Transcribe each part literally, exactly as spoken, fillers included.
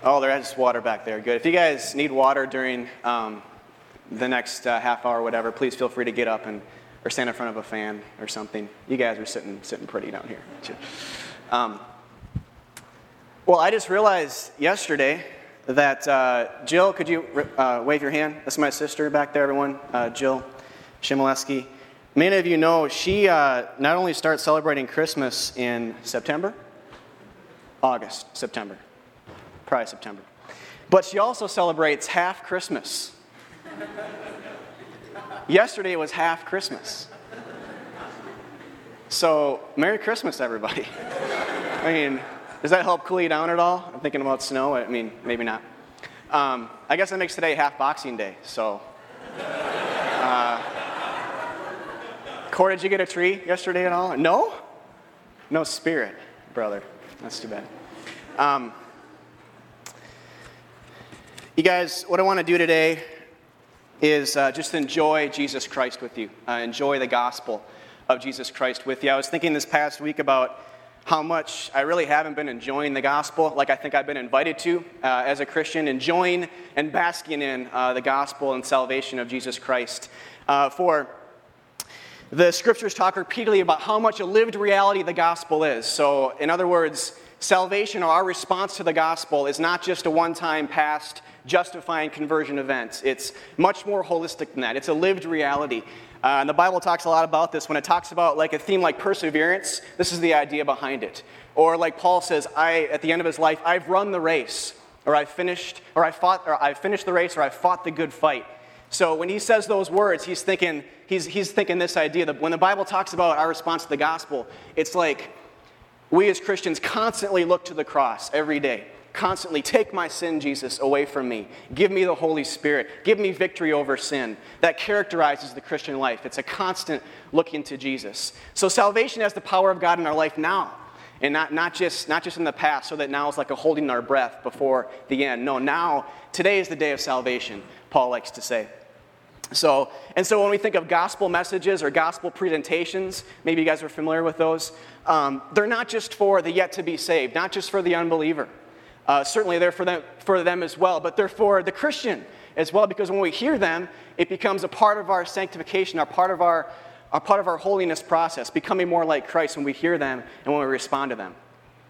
Oh, there's water back there. Good. If you guys need water during um, the next uh, half hour or whatever, please feel free to get up and or stand in front of a fan or something. You guys are sitting sitting pretty down here. Um, well, I just realized yesterday that uh, Jill, could you uh, wave your hand? That's my sister back there, everyone. Uh, Jill Shimoleski. Many of you know she uh, not only starts celebrating Christmas in September, August, September. Probably September. But she also celebrates half Christmas. Yesterday was half Christmas. So, Merry Christmas, everybody. I mean, does that help cool you down at all? I'm thinking about snow. I mean, maybe not. Um, I guess that makes today half Boxing Day, so. Uh, Corey, did you get a tree yesterday at all? No? No spirit, brother. That's too bad. Um, You guys, what I want to do today is uh, just enjoy Jesus Christ with you. Uh, enjoy the gospel of Jesus Christ with you. I was thinking this past week about how much I really haven't been enjoying the gospel like I think I've been invited to uh, as a Christian, enjoying and basking in uh, the gospel and salvation of Jesus Christ. Uh, for the scriptures talk repeatedly about how much a lived reality the gospel is. So, in other words, salvation or our response to the gospel is not just a one-time past justifying conversion event. It's much more holistic than that. It's a lived reality. Uh, and the Bible talks a lot about this. When it talks about like a theme like perseverance, this is the idea behind it. Or like Paul says, I at the end of his life, I've run the race, or I've finished, or I fought, or I've finished the race, or I've fought the good fight. So when he says those words, he's thinking, he's he's thinking this idea that when the Bible talks about our response to the gospel, it's like we as Christians constantly look to the cross every day. Constantly, take my sin, Jesus, away from me. Give me the Holy Spirit. Give me victory over sin. That characterizes the Christian life. It's a constant looking to Jesus. So salvation has the power of God in our life now, and not, not, just, not just in the past, so that now is like a holding our breath before the end. No, now, today is the day of salvation, Paul likes to say. So, and so when we think of gospel messages or gospel presentations, maybe you guys are familiar with those, um, they're not just for the yet to be saved, not just for the unbeliever. Uh, certainly they're for them, for them as well, but they're for the Christian as well, because when we hear them, it becomes a part of our sanctification, a part of our, a part of our holiness process, becoming more like Christ when we hear them and when we respond to them.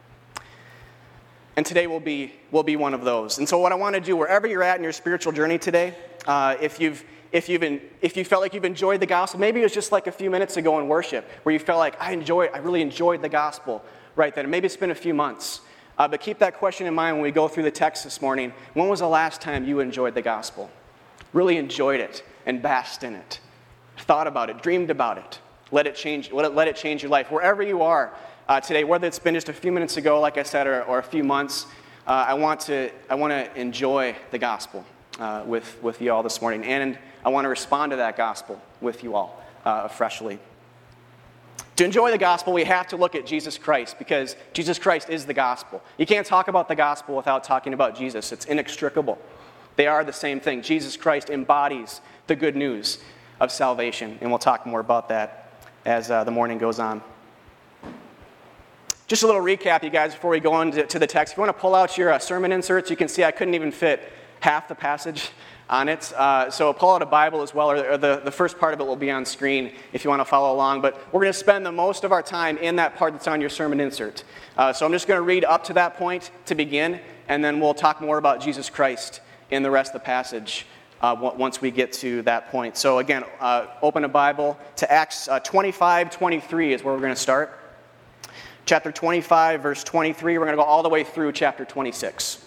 And today will be will be one of those. And so what I want to do, wherever you're at in your spiritual journey today, uh, if you've if you've been, if you felt like you've enjoyed the gospel, maybe it was just like a few minutes ago in worship where you felt like I enjoyed, I really enjoyed the gospel right then. Maybe it's been a few months. Uh, but keep that question in mind when we go through the text this morning. When was the last time you enjoyed the gospel? Really enjoyed it and basked in it. Thought about it, dreamed about it. Let it change, let it, let it change your life. Wherever you are uh, today, whether it's been just a few minutes ago, like I said, or, or a few months, uh, I want to I want to enjoy the gospel uh, with, with you all this morning. And I want to respond to that gospel with you all uh, freshly. To enjoy the gospel, we have to look at Jesus Christ, because Jesus Christ is the gospel. You can't talk about the gospel without talking about Jesus. It's inextricable. They are the same thing. Jesus Christ embodies the good news of salvation, and we'll talk more about that as uh, the morning goes on. Just a little recap, you guys, before we go on to, to the text. If you want to pull out your uh, sermon inserts, you can see I couldn't even fit half the passage on it. Uh, so pull out a Bible as well, or, or the, the first part of it will be on screen if you want to follow along. But we're going to spend the most of our time in that part that's on your sermon insert. Uh, so I'm just going to read up to that point to begin, and then we'll talk more about Jesus Christ in the rest of the passage uh, once we get to that point. So again, uh, open a Bible to Acts uh, twenty-five twenty-three is where we're going to start. Chapter twenty-five, verse twenty-three. We're going to go all the way through chapter twenty-six.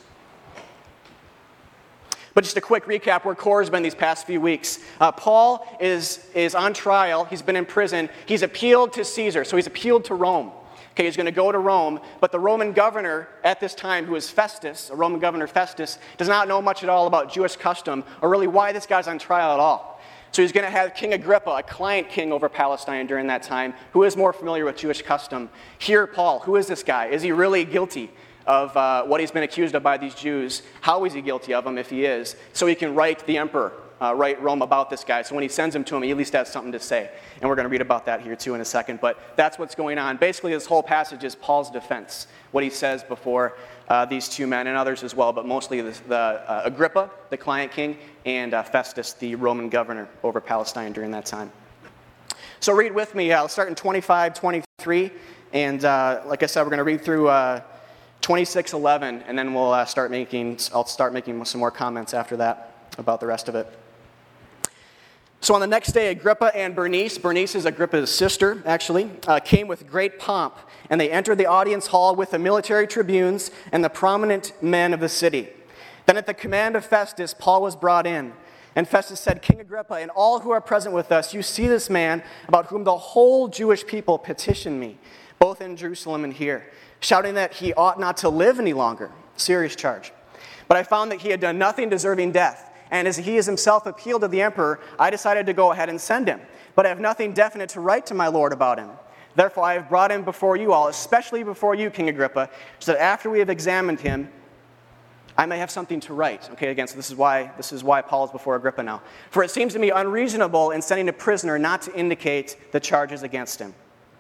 But just a quick recap where Core has been these past few weeks. Uh, Paul is, is on trial. He's been in prison. He's appealed to Caesar, so he's appealed to Rome. Okay, he's going to go to Rome, but the Roman governor at this time, who is Festus, a Roman governor Festus, does not know much at all about Jewish custom or really why this guy's on trial at all. So he's going to have King Agrippa, a client king over Palestine during that time, who is more familiar with Jewish custom, hear Paul. Who is this guy? Is he really guilty of uh, what he's been accused of by these Jews? How is he guilty of them if he is? So he can write the emperor uh, write Rome about this guy. So when he sends him to him, he at least has something to say. And we're going to read about that here too in a second. But that's what's going on. Basically, this whole passage is Paul's defense, what he says before uh, these two men and others as well, but mostly the, the uh, Agrippa, the client king, and uh, Festus, the Roman governor over Palestine during that time. So read with me. I'll start in twenty-five, twenty-three. And uh, like I said, we're going to read through uh, twenty-six eleven, and then we'll uh, start making, I'll start making some more comments after that about the rest of it. So on the next day, Agrippa and Bernice, Bernice is Agrippa's sister, actually, uh, came with great pomp, and they entered the audience hall with the military tribunes and the prominent men of the city. Then at the command of Festus, Paul was brought in. And Festus said, King Agrippa, and all who are present with us, you see this man about whom the whole Jewish people petition me, both in Jerusalem and here, shouting that he ought not to live any longer. Serious charge. But I found that he had done nothing deserving death. And as he has himself appealed to the emperor, I decided to go ahead and send him. But I have nothing definite to write to my lord about him. Therefore I have brought him before you all, especially before you, King Agrippa, so that after we have examined him, I may have something to write. Okay, again, so this is why this is why Paul is before Agrippa now. For it seems to me unreasonable in sending a prisoner not to indicate the charges against him.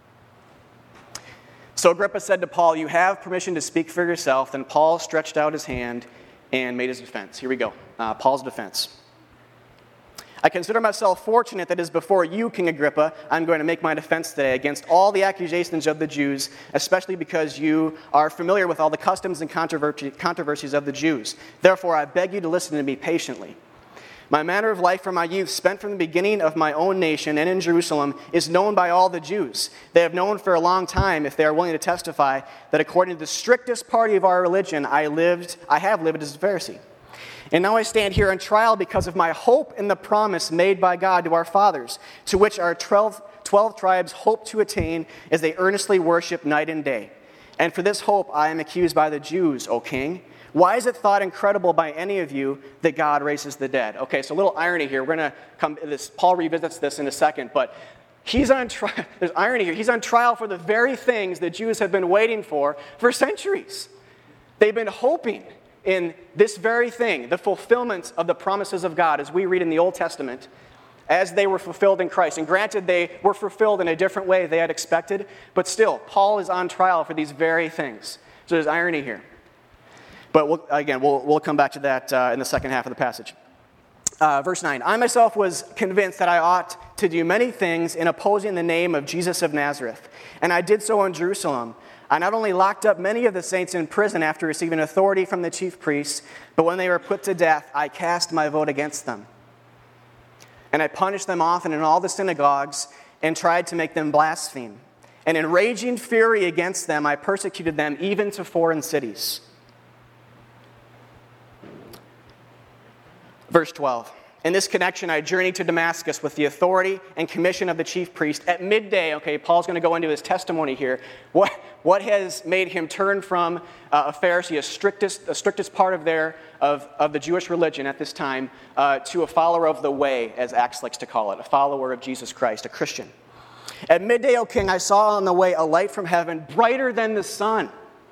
So Agrippa said to Paul, you have permission to speak for yourself. Then Paul stretched out his hand and made his defense. Here we go. Uh, Paul's defense. I consider myself fortunate that it is before you, King Agrippa, I'm going to make my defense today against all the accusations of the Jews, especially because you are familiar with all the customs and controversies of the Jews. Therefore, I beg you to listen to me patiently. My manner of life from my youth, spent from the beginning of my own nation and in Jerusalem, is known by all the Jews. They have known for a long time, if they are willing to testify, that according to the strictest party of our religion, I lived, I have lived as a Pharisee. And now I stand here on trial because of my hope in the promise made by God to our fathers, to which our twelve, twelve tribes hope to attain as they earnestly worship night and day. And for this hope I am accused by the Jews, O king. Why is it thought incredible by any of you that God raises the dead? Okay, so a little irony here. We're going to come, this, Paul revisits this in a second, but he's on trial, there's irony here. He's on trial for the very things the Jews have been waiting for for centuries. They've been hoping in this very thing, the fulfillment of the promises of God, as we read in the Old Testament, as they were fulfilled in Christ. And granted, they were fulfilled in a different way they had expected, but still, Paul is on trial for these very things. So there's irony here. But we'll, again, we'll, we'll come back to that uh, in the second half of the passage. Uh, verse nine, I myself was convinced that I ought to do many things in opposing the name of Jesus of Nazareth, and I did so in Jerusalem. I not only locked up many of the saints in prison after receiving authority from the chief priests, but when they were put to death, I cast my vote against them. And I punished them often in all the synagogues and tried to make them blaspheme. And in raging fury against them, I persecuted them even to foreign cities. Verse twelve, in this connection, I journeyed to Damascus with the authority and commission of the chief priest. At midday, okay, Paul's going to go into his testimony here. What, what has made him turn from uh, a Pharisee, a strictest, a strictest part of, their, of, of the Jewish religion at this time, uh, to a follower of the way, as Acts likes to call it, a follower of Jesus Christ, a Christian. At midday, O king, I saw on the way a light from heaven, brighter than the sun,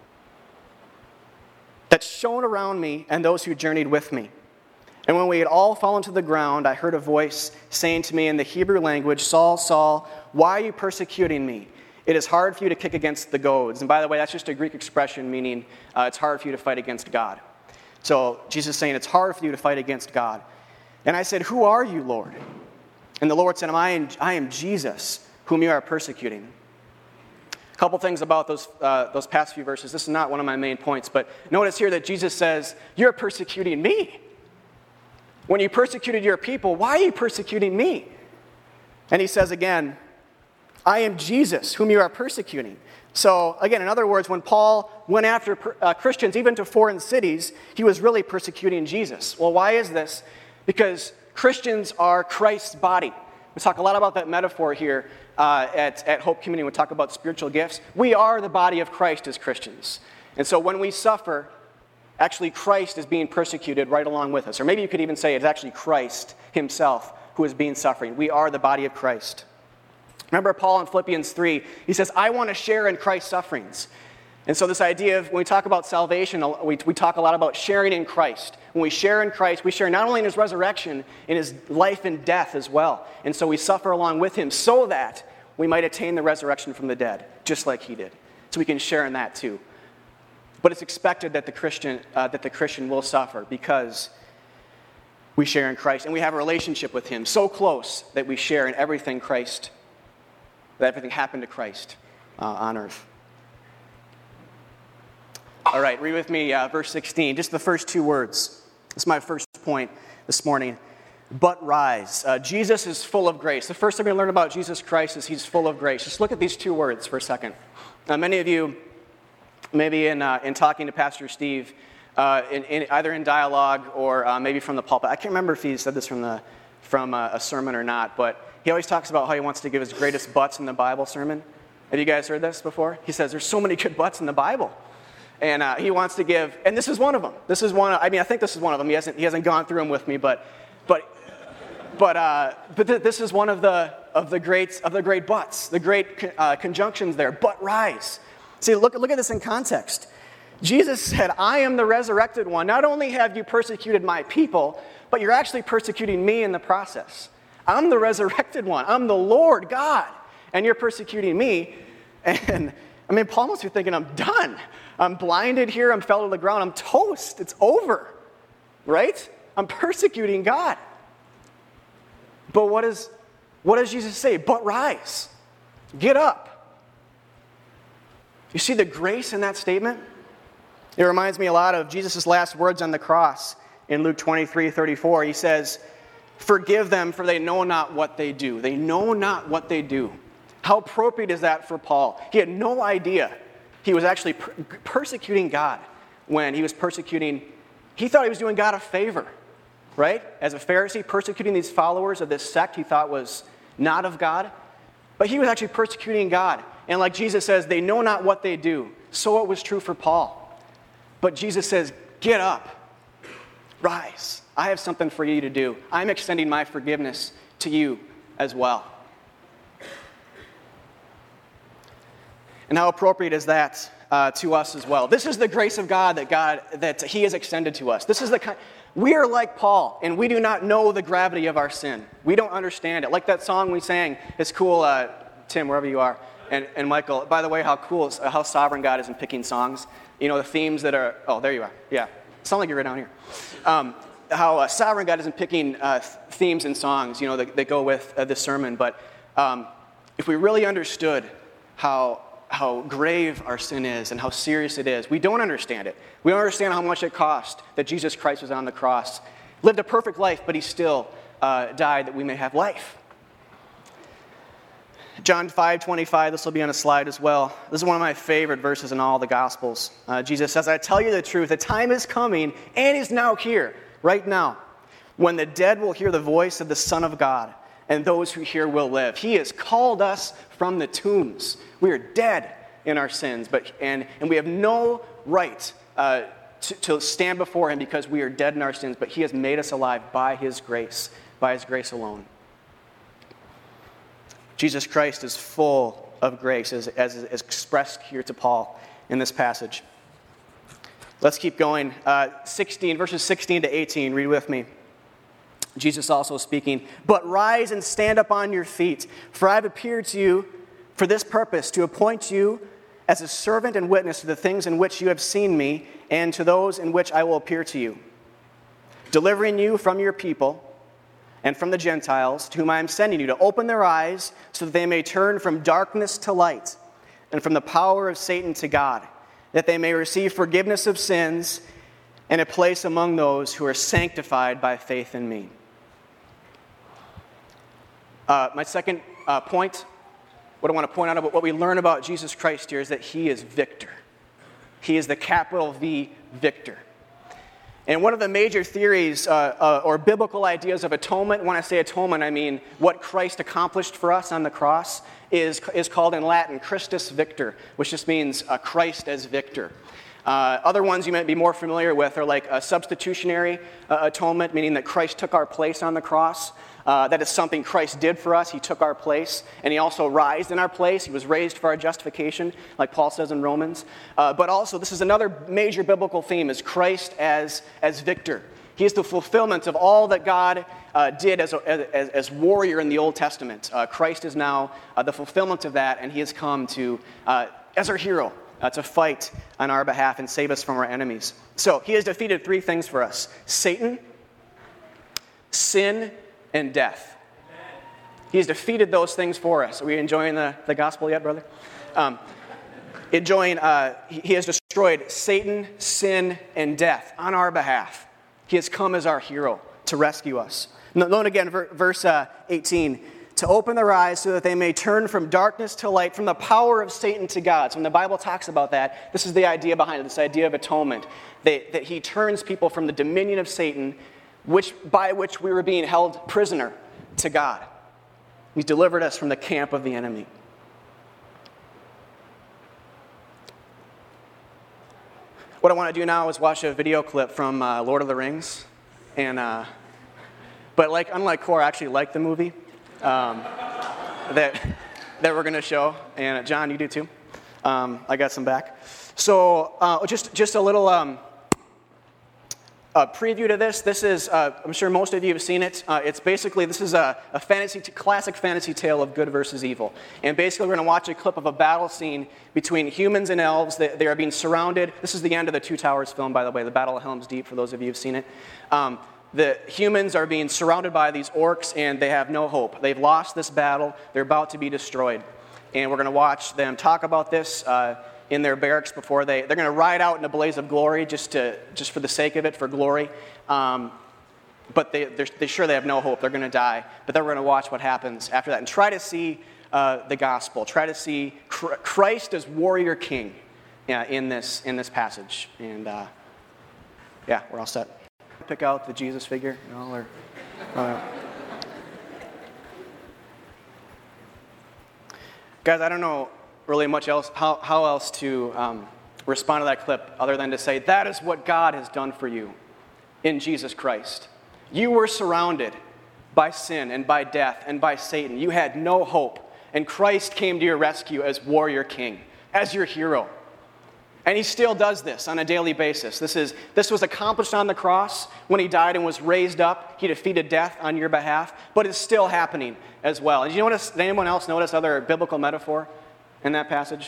that shone around me and those who journeyed with me. And when we had all fallen to the ground, I heard a voice saying to me in the Hebrew language, Saul, Saul, why are you persecuting me? It is hard for you to kick against the goads. And by the way, that's just a Greek expression meaning uh, it's hard for you to fight against God. So Jesus is saying it's hard for you to fight against God. And I said, who are you, Lord? And the Lord said, I am, I am Jesus, whom you are persecuting. A couple things about those, uh, those past few verses. This is not one of my main points, but notice here that Jesus says, you're persecuting me. When you persecuted your people, why are you persecuting me? And he says again, I am Jesus, whom you are persecuting. So again, in other words, when Paul went after uh, Christians, even to foreign cities, he was really persecuting Jesus. Well, why is this? Because Christians are Christ's body. We talk a lot about that metaphor here uh, at, at Hope Community. We talk about spiritual gifts. We are the body of Christ as Christians. And so when we suffer, actually, Christ is being persecuted right along with us. Or maybe you could even say it's actually Christ himself who is being suffering. We are the body of Christ. Remember Paul in Philippians three, he says, I want to share in Christ's sufferings. And so this idea of, when we talk about salvation, we, we talk a lot about sharing in Christ. When we share in Christ, we share not only in his resurrection, in his life and death as well. And so we suffer along with him so that we might attain the resurrection from the dead, just like he did. So we can share in that too. But it's expected that the Christian, uh, that the Christian will suffer because we share in Christ. And we have a relationship with him so close that we share in everything Christ, that everything happened to Christ uh, on earth. All right, read with me uh, verse sixteen, just the first two words. This is my first point this morning. But rise. Uh, Jesus is full of grace. The first thing we learn about Jesus Christ is he's full of grace. Just look at these two words for a second. Now, many of you, maybe in uh, in talking to Pastor Steve, uh, in, in, either in dialogue or uh, maybe from the pulpit, I can't remember if he said this from the from a, a sermon or not, but he always talks about how he wants to give his greatest butts in the Bible sermon. Have you guys heard this before? He says there's so many good butts in the Bible. And uh, he wants to give, and this is one of them. This is one. Of, I mean, I think this is one of them. He hasn't he hasn't gone through them with me, but but but uh, but th- this is one of the of the great of the great buts, the great uh, conjunctions there. But rise. See, look look at this in context. Jesus said, "I am the resurrected one. Not only have you persecuted my people, but you're actually persecuting me in the process. I'm the resurrected one. I'm the Lord God, and you're persecuting me." And I mean, Paul must be thinking, "I'm done. I'm blinded here. I'm fell to the ground. I'm toast. It's over." Right? I'm persecuting God. But what, is, what does Jesus say? But rise. Get up. You see the grace in that statement? It reminds me a lot of Jesus' last words on the cross in Luke twenty-three thirty-four. He says, "Forgive them, for they know not what they do." They know not what they do. How appropriate is that for Paul? He had no idea he was actually per- persecuting God when he was persecuting, he thought he was doing God a favor, right? As a Pharisee, persecuting these followers of this sect he thought was not of God. But he was actually persecuting God. And like Jesus says, they know not what they do. So it was true for Paul. But Jesus says, get up, rise. I have something for you to do. I'm extending my forgiveness to you as well. And how appropriate is that uh, to us as well? This is the grace of God that God that He has extended to us. This is the kind. We are like Paul, and we do not know the gravity of our sin. We don't understand it. Like that song we sang. It's cool, uh, Tim, wherever you are, and and Michael. By the way, how cool, is, how sovereign God is in picking songs. You know the themes that are. Oh, there you are. Yeah, sound like you're right down here. Um, how uh, sovereign God is in picking uh, themes and songs. You know that, that go with uh, this sermon. But um, if we really understood how. how grave our sin is and how serious it is. We don't understand it. We don't understand how much it cost that Jesus Christ was on the cross. Lived a perfect life, but he still uh, died that we may have life. John five twenty-five, this will be on a slide as well. This is one of my favorite verses in all the Gospels. Uh, Jesus says, "I tell you the truth, the time is coming and is now here, right now, when the dead will hear the voice of the Son of God, and those who hear will live." He has called us from the tombs. We are dead in our sins, but and, and we have no right uh, to, to stand before him because we are dead in our sins, but he has made us alive by his grace, by his grace alone. Jesus Christ is full of grace, as, as is expressed here to Paul in this passage. Let's keep going. Uh, sixteen, verses sixteen to eighteen, read with me. Jesus also speaking, "But rise and stand up on your feet, for I have appeared to you for this purpose, to appoint you as a servant and witness to the things in which you have seen me, and to those in which I will appear to you, delivering you from your people and from the Gentiles, to whom I am sending you, to open their eyes, so that they may turn from darkness to light, and from the power of Satan to God, that they may receive forgiveness of sins and a place among those who are sanctified by faith in me." Uh, my second uh, point, what I want to point out about what we learn about Jesus Christ here is that he is victor. He is the capital V victor. And one of the major theories uh, uh, or biblical ideas of atonement, when I say atonement, I mean what Christ accomplished for us on the cross, is, is called in Latin Christus Victor, which just means uh, Christ as victor. Uh, other ones you might be more familiar with are like a substitutionary uh, atonement, meaning that Christ took our place on the cross. Uh, that is something Christ did for us. He took our place, and he also rised in our place. He was raised for our justification, like Paul says in Romans. Uh, but also, this is another major biblical theme, is Christ as, as victor. He is the fulfillment of all that God uh, did as, a, as, as warrior in the Old Testament. Uh, Christ is now uh, the fulfillment of that, and he has come to, uh, as our hero, Uh, to fight on our behalf and save us from our enemies. So he has defeated three things for us: Satan, sin, and death. He has defeated those things for us. Are we enjoying the, the gospel yet, brother? Um, enjoying, uh, he, he has destroyed Satan, sin, and death on our behalf. He has come as our hero to rescue us. Note again, verse uh, eighteen. To open their eyes so that they may turn from darkness to light, from the power of Satan to God. So when the Bible talks about that, this is the idea behind it, this idea of atonement. That, that he turns people from the dominion of Satan, which by which we were being held prisoner, to God. He's delivered us from the camp of the enemy. What I want to do now is watch a video clip from uh, Lord of the Rings. and uh, But like, unlike Cora, I actually like the movie. Um, that that we're going to show, and John, you do too. Um, I got some back. So uh, just just a little um, a preview to this. This is uh, I'm sure most of you have seen it. Uh, it's basically this is a, a fantasy t- classic fantasy tale of good versus evil, and basically we're going to watch a clip of a battle scene between humans and elves. They, they are being surrounded. This is the end of the Two Towers film, by the way, the Battle of Helm's Deep. For those of you who've seen it. Um, The humans are being surrounded by these orcs, and they have no hope. They've lost this battle. They're about to be destroyed. And we're going to watch them talk about this uh, in their barracks before they... They're going to ride out in a blaze of glory just to just for the sake of it, for glory. Um, but they, they're, they're sure they have no hope. They're going to die. But then we're going to watch what happens after that and try to see uh, the gospel. Try to see Christ as warrior king uh, in this in this passage. And uh, yeah, we're all set. Pick out the Jesus figure, you know, or uh, guys, I don't know really much else how, how else to um, respond to that clip other than to say that is what God has done for you in Jesus Christ. You were surrounded by sin and by death and by Satan. You had no hope, and Christ came to your rescue as warrior king, as your hero. And he still does this on a daily basis. This is this was accomplished on the cross when he died and was raised up. He defeated death on your behalf, but it's still happening as well. And did you notice, did anyone else notice other biblical metaphor in that passage?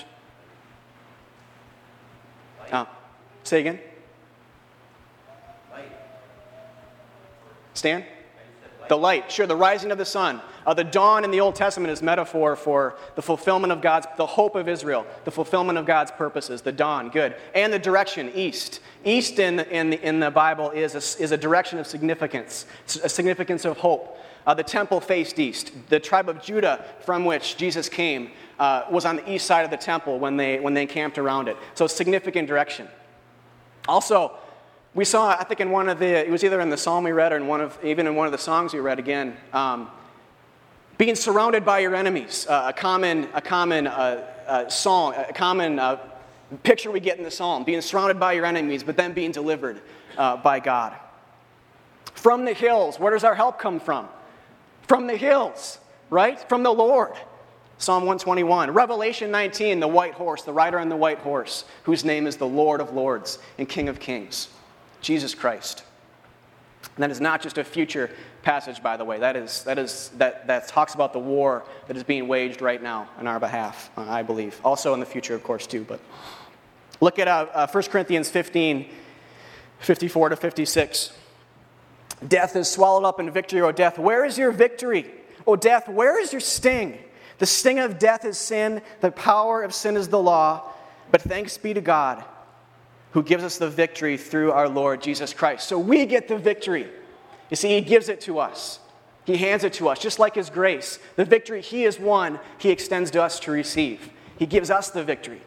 Oh, say again. Light. Stan? The light, sure, the rising of the sun. Uh, the dawn in the Old Testament is metaphor for the fulfillment of God's, the hope of Israel, the fulfillment of God's purposes, the dawn, good. And the direction, east. East in, in, the, in the Bible is a, is a direction of significance, a significance of hope. Uh, the temple faced east. The tribe of Judah from which Jesus came uh, was on the east side of the temple when they, when they encamped around it. So significant direction. Also, we saw, I think in one of the, it was either in the psalm we read or in one of, even in one of the songs we read again, um, being surrounded by your enemies, uh, a common, a common uh, uh, song, a common uh, picture we get in the psalm, being surrounded by your enemies, but then being delivered uh, by God. From the hills, where does our help come from? From the hills, right? From the Lord. Psalm one twenty-one. Revelation nineteen, the white horse, the rider on the white horse, whose name is the Lord of Lords and King of Kings. Jesus Christ. And that is not just a future passage, by the way. That is that is that that talks about the war that is being waged right now on our behalf, uh, I believe. Also in the future, of course, too. But look at uh, uh, First Corinthians fifteen, fifty-four to fifty-six. Death is swallowed up in victory, O death. Where is your victory? O death, where is your sting? The sting of death is sin. The power of sin is the law. But thanks be to God, who gives us the victory through our Lord Jesus Christ. So we get the victory. You see, he gives it to us. He hands it to us, just like his grace. The victory he has won, he extends to us to receive. He gives us the victory.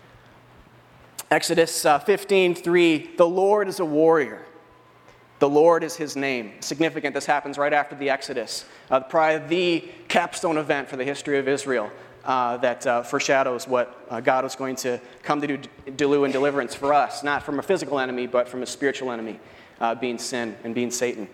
Exodus uh, fifteen three, the Lord is a warrior. The Lord is his name. Significant, this happens right after the Exodus. Uh, probably the capstone event for the history of Israel. uh, that uh, foreshadows what uh, God was going to come to do, do in deliverance for us, not from a physical enemy, but from a spiritual enemy, uh, being sin and being Satan.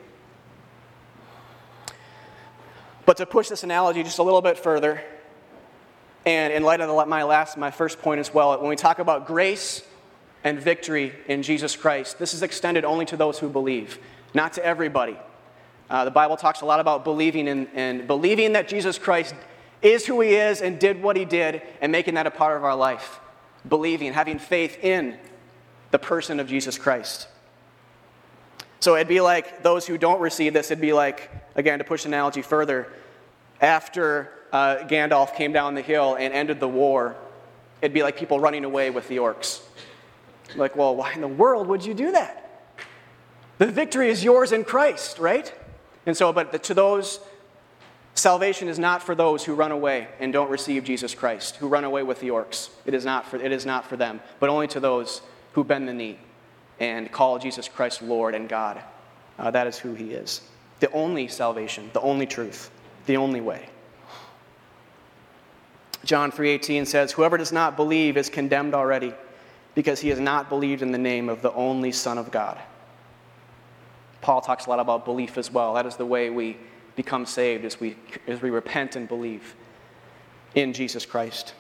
But to push this analogy just a little bit further, and in light of the, my last, my first point as well, when we talk about grace and victory in Jesus Christ, this is extended only to those who believe, not to everybody. Uh, the Bible talks a lot about believing in, and believing that Jesus Christ is who he is and did what he did and making that a part of our life. Believing, having faith in the person of Jesus Christ. So it'd be like those who don't receive this, it'd be like, again, to push the analogy further, after uh, Gandalf came down the hill and ended the war, it'd be like people running away with the orcs. Like, well, why in the world would you do that? The victory is yours in Christ, right? And so, but to those, salvation is not for those who run away and don't receive Jesus Christ, who run away with the orcs. It is not for, it is not for them, but only to those who bend the knee and call Jesus Christ Lord and God. Uh, that is who he is. The only salvation, the only truth, the only way. John three eighteen says, "Whoever does not believe is condemned already, because he has not believed in the name of the only Son of God." Paul talks a lot about belief as well. That is the way we become saved, as we, as we repent and believe in Jesus Christ.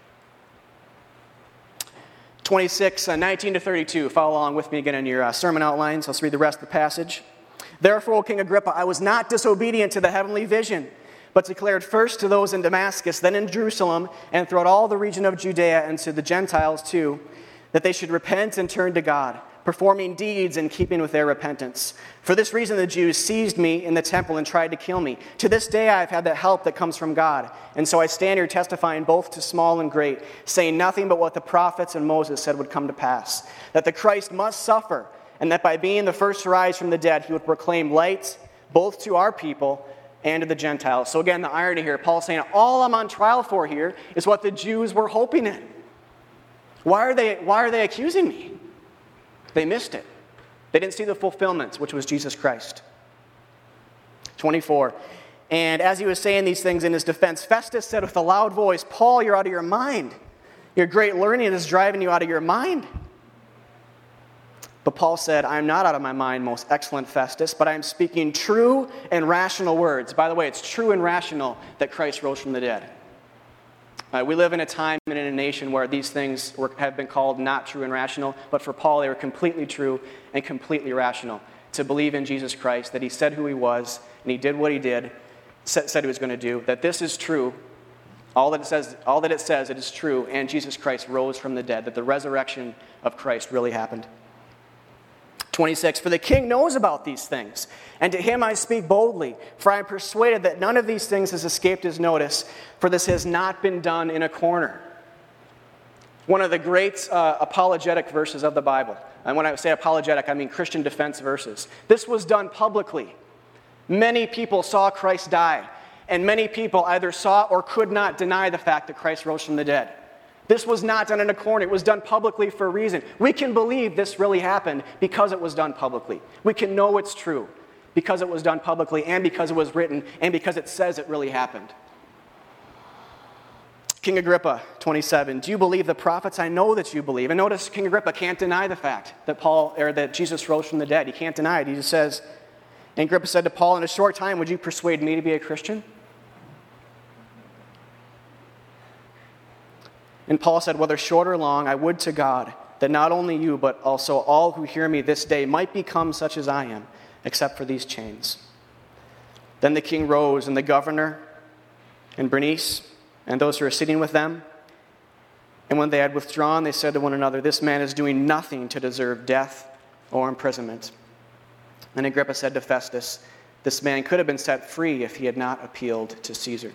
twenty-six, uh, nineteen to thirty-two. Follow along with me again in your uh, sermon outlines. Let's read the rest of the passage. "Therefore, O King Agrippa, I was not disobedient to the heavenly vision, but declared first to those in Damascus, then in Jerusalem, and throughout all the region of Judea, and to the Gentiles too, that they should repent and turn to God, performing deeds in keeping with their repentance. For this reason the Jews seized me in the temple and tried to kill me. To this day I have had the help that comes from God. And so I stand here testifying both to small and great, saying nothing but what the prophets and Moses said would come to pass, that the Christ must suffer, and that by being the first to rise from the dead, he would proclaim light both to our people and to the Gentiles." So again, the irony here, Paul's saying all I'm on trial for here is what the Jews were hoping in. Why are they, why are they accusing me? They missed it. They didn't see the fulfillment, which was Jesus Christ. twenty-four, "And as he was saying these things in his defense, Festus said with a loud voice, 'Paul, you're out of your mind. Your great learning is driving you out of your mind.' But Paul said, 'I am not out of my mind, most excellent Festus, but I am speaking true and rational words.'" By the way, it's true and rational that Christ rose from the dead. Uh, we live in a time and in a nation where these things were, have been called not true and rational, but for Paul they were completely true and completely rational. To believe in Jesus Christ, that he said who he was, and he did what he did, said, said he was going to do, that this is true, all that it says, all that it says, it is true, and Jesus Christ rose from the dead, that the resurrection of Christ really happened. twenty-six, "For the king knows about these things, and to him I speak boldly, for I am persuaded that none of these things has escaped his notice, for this has not been done in a corner." One of the great uh, apologetic verses of the Bible. And when I say apologetic, I mean Christian defense verses. This was done publicly. Many people saw Christ die, and many people either saw or could not deny the fact that Christ rose from the dead. This was not done in a corner. It was done publicly for a reason. We can believe this really happened because it was done publicly. We can know it's true because it was done publicly and because it was written and because it says it really happened. King Agrippa, twenty-seven, "Do you believe the prophets? I know that you believe." And notice King Agrippa can't deny the fact that Paul or that Jesus rose from the dead. He can't deny it. He just says, and Agrippa said to Paul, "In a short time, would you persuade me to be a Christian?" And Paul said, "Whether short or long, I would to God that not only you, but also all who hear me this day might become such as I am, except for these chains." Then the king rose, and the governor and Bernice and those who were sitting with them, and when they had withdrawn, they said to one another, "This man is doing nothing to deserve death or imprisonment." And Agrippa said to Festus, "This man could have been set free if he had not appealed to Caesar."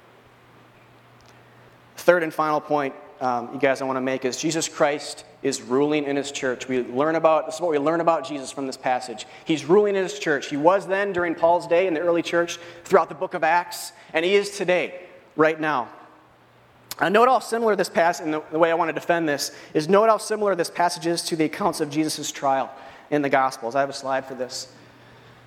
Third and final point, um, you guys, I want to make is Jesus Christ is ruling in his church. We learn about, this is what we learn about Jesus from this passage. He's ruling in his church. He was then during Paul's day in the early church throughout the book of Acts, and he is today, right now. Uh, note how similar this passage, and the, the way I want to defend this, is note how similar this passage is to the accounts of Jesus' trial in the Gospels. I have a slide for this.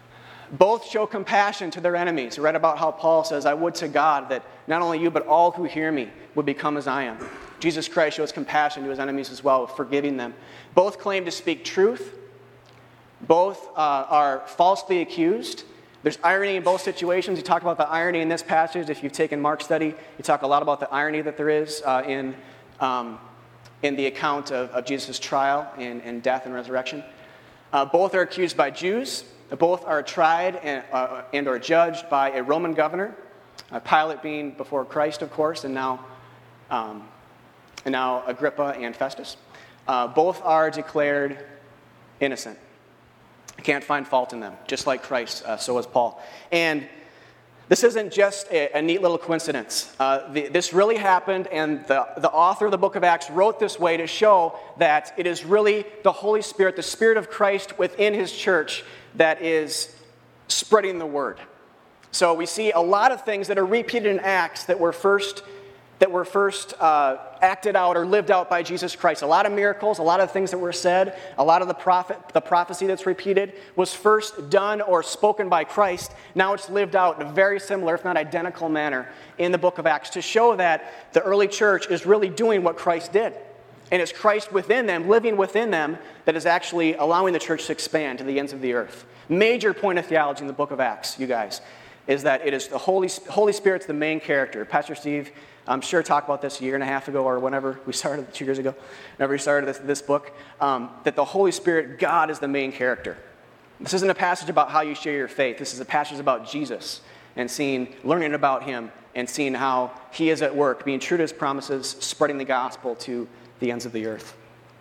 Both show compassion to their enemies. We read about how Paul says, I would to God that not only you, but all who hear me would become as I am. Jesus Christ shows compassion to his enemies as well, forgiving them. Both claim to speak truth. Both uh, are falsely accused. There's irony in both situations. You talk about the irony in this passage. If you've taken Mark's study, you talk a lot about the irony that there is uh, in, um, in the account of, of Jesus' trial and, and death and resurrection. Uh, both are accused by Jews. Both are tried and, uh, and or judged by a Roman governor, uh, Pilate being before Christ, of course, and now, um, and now Agrippa and Festus. Uh, both are declared innocent. I can't find fault in them, just like Christ, uh, so was Paul. And this isn't just a, a neat little coincidence. Uh, the, this really happened, and the, the author of the book of Acts wrote this way to show that it is really the Holy Spirit, the Spirit of Christ within his church, that is spreading the word. So we see a lot of things that are repeated in Acts that were first that were first uh, acted out or lived out by Jesus Christ. A lot of miracles, a lot of things that were said, a lot of the prophet, the prophecy that's repeated was first done or spoken by Christ. Now it's lived out in a very similar, if not identical manner in the book of Acts to show that the early church is really doing what Christ did. And it's Christ within them, living within them, that is actually allowing the church to expand to the ends of the earth. Major point of theology in the book of Acts, you guys, is that it is the Holy, Holy Spirit's the main character. Pastor Steve, I'm sure, talked about this a year and a half ago or whenever we started, two years ago, whenever we started this, this book, um, that the Holy Spirit, God, is the main character. This isn't a passage about how you share your faith. This is a passage about Jesus and seeing, learning about him and seeing how he is at work, being true to his promises, spreading the gospel to the ends of the earth.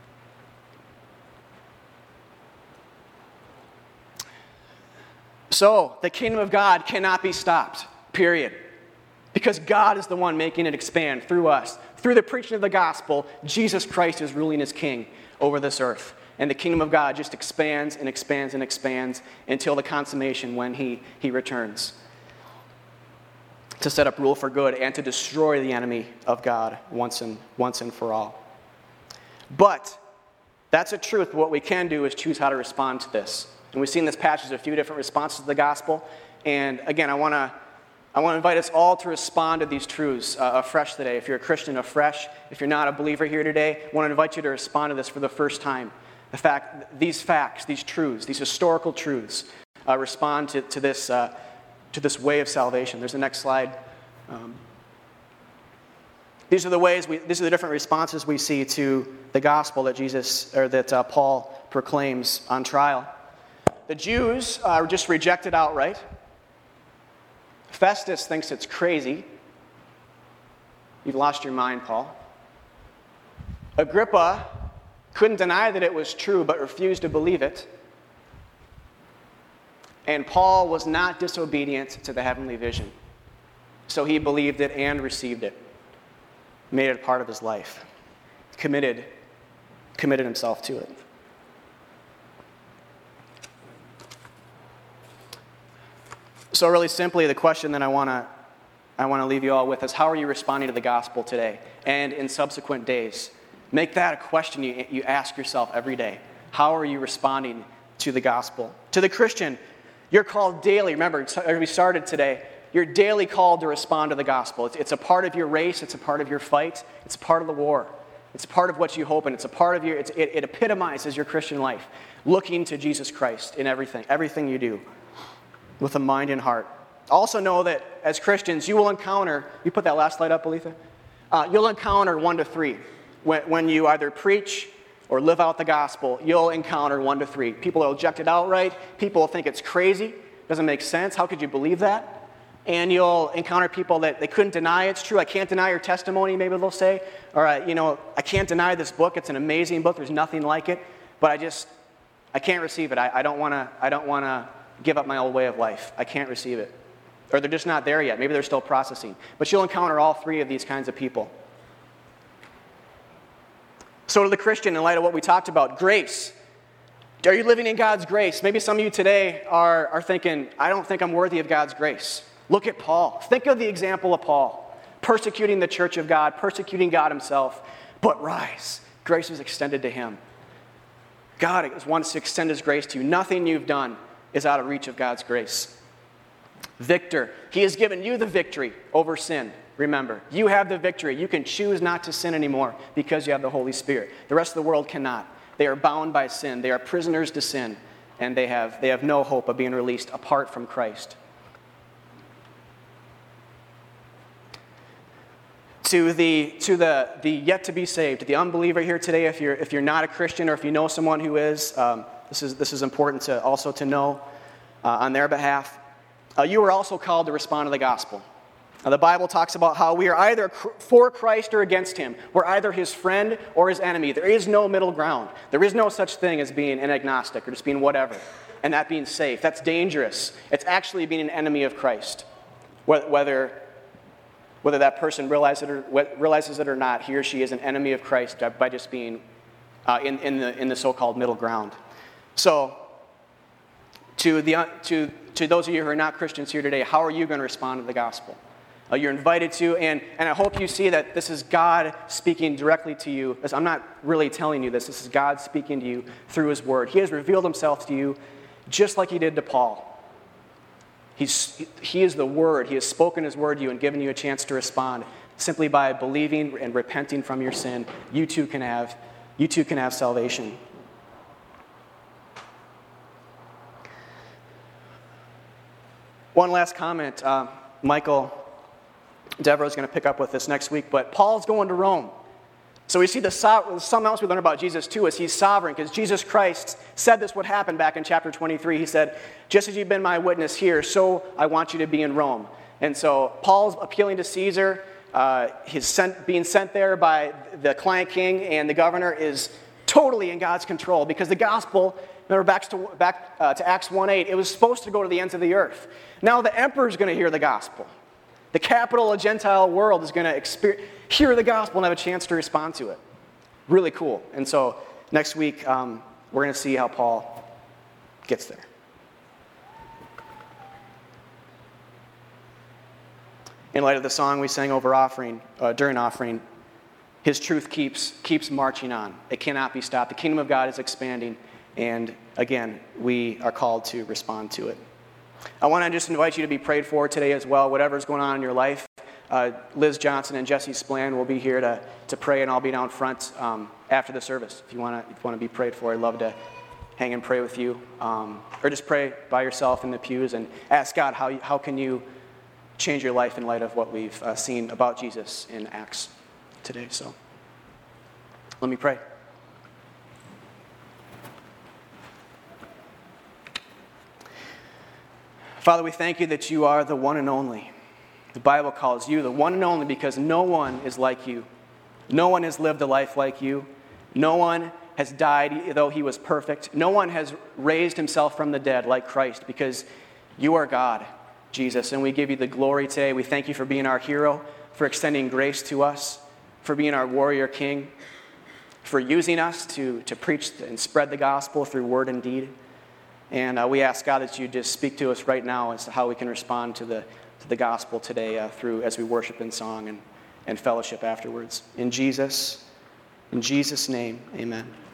So, the kingdom of God cannot be stopped, period. Because God is the one making it expand through us. Through the preaching of the gospel, Jesus Christ is ruling as king over this earth. And the kingdom of God just expands and expands and expands until the consummation when he, he returns to set up rule for good and to destroy the enemy of God once and, once and for all. But that's a truth. What we can do is choose how to respond to this. And we've seen this passage a few different responses to the gospel. And again, I want to I want to invite us all to respond to these truths uh, afresh today. If you're a Christian, afresh. If you're not a believer here today, I want to invite you to respond to this for the first time. The fact, these facts, these truths, these historical truths, uh, respond to, to this uh, to this way of salvation. There's the next slide. Um, these are the ways we. These are the different responses we see to the gospel that Jesus or that uh, Paul proclaims on trial. The Jews uh, just reject it outright. Festus thinks it's crazy. You've lost your mind, Paul. Agrippa couldn't deny that it was true, but refused to believe it. And Paul was not disobedient to the heavenly vision. So he believed it and received it. Made it a part of his life. Committed, committed himself to it. So really simply, the question that I want to I want to leave you all with is, how are you responding to the gospel today and in subsequent days? Make that a question you, you ask yourself every day. How are you responding to the gospel? To the Christian, you're called daily. Remember, we started today. You're daily called to respond to the gospel. It's, it's a part of your race. It's a part of your fight. It's a part of the war. It's a part of what you hope in. It's a part of your, it's, it, it epitomizes your Christian life. Looking to Jesus Christ in everything, everything you do. With a mind and heart. Also know that as Christians, you will encounter, you put that last slide up, Aletha? Uh, you'll encounter one to three. When, when you either preach or live out the gospel, you'll encounter one to three. People will reject it outright. People will think it's crazy. Doesn't make sense. How could you believe that? And you'll encounter people that they couldn't deny it's true. I can't deny your testimony, maybe they'll say. Or, uh, you know, I can't deny this book. It's an amazing book. There's nothing like it. But I just, I can't receive it. I, I don't want to, I don't want to give up my old way of life. I can't receive it. Or they're just not there yet. Maybe they're still processing. But you'll encounter all three of these kinds of people. So to the Christian, in light of what we talked about, grace. Are you living in God's grace? Maybe some of you today are, are thinking, I don't think I'm worthy of God's grace. Look at Paul. Think of the example of Paul. Persecuting the church of God, persecuting God himself. But rise. Grace is extended to him. God wants to extend his grace to you. Nothing you've done is out of reach of God's grace. Victor, he has given you the victory over sin. Remember, you have the victory. You can choose not to sin anymore because you have the Holy Spirit. The rest of the world cannot. They are bound by sin. They are prisoners to sin, and they have, they have no hope of being released apart from Christ. To the, to the, the yet to be saved, the unbeliever here today, if you're, if you're not a Christian or if you know someone who is, um, this is, this is important to also to know uh, on their behalf. Uh, you are also called to respond to the gospel. Now, the Bible talks about how we are either for Christ or against him. We're either his friend or his enemy. There is no middle ground. There is no such thing as being an agnostic or just being whatever, and that being safe. That's dangerous. It's actually being an enemy of Christ. Whether, whether that person realizes it, or, realizes it or not, he or she is an enemy of Christ by just being uh, in, in, the, in the so-called middle ground. So, to, the, to, to those of you who are not Christians here today, how are you going to respond to the gospel? Uh, you're invited to, and, and I hope you see that this is God speaking directly to you. I'm not really telling you this. This is God speaking to you through his word. He has revealed himself to you just like he did to Paul. He's, he is the word. He has spoken his word to you and given you a chance to respond. Simply by believing and repenting from your sin, you too can have, you too can have salvation. One last comment. Uh, Michael Deborah is going to pick up with this next week, but Paul's going to Rome. So we see the so- something else we learn about Jesus too is he's sovereign, because Jesus Christ said this would happen back in chapter twenty-three. He said, just as you've been my witness here, so I want you to be in Rome. And so Paul's appealing to Caesar. Uh, his sent, being sent there by the client king and the governor is totally in God's control, because the gospel, remember back to, back, uh, to Acts one eight, it was supposed to go to the ends of the earth. Now the emperor's going to hear the gospel. The capital of Gentile world is going to experience, hear the gospel and have a chance to respond to it. Really cool. And so next week, um, we're going to see how Paul gets there. In light of the song we sang over offering, uh, during offering, his truth keeps, keeps marching on. It cannot be stopped. The kingdom of God is expanding. And again, we are called to respond to it. I want to just invite you to be prayed for today as well, whatever's going on in your life. Uh, Liz Johnson and Jesse Splan will be here to, to pray, and I'll be down front um, after the service. If you want to if you want to be prayed for, I'd love to hang and pray with you. Um, or just pray by yourself in the pews and ask God, how, how can you change your life in light of what we've uh, seen about Jesus in Acts today. So let me pray. Father, we thank you that you are the one and only. The Bible calls you the one and only because no one is like you. No one has lived a life like you. No one has died, though he was perfect. No one has raised himself from the dead like Christ, because you are God, Jesus, and we give you the glory today. We thank you for being our hero, for extending grace to us, for being our warrior king, for using us to, to preach and spread the gospel through word and deed. And uh, we ask, God, that you just speak to us right now as to how we can respond to the to the gospel today uh, through as we worship in song and, and fellowship afterwards. In Jesus, in Jesus' name, amen.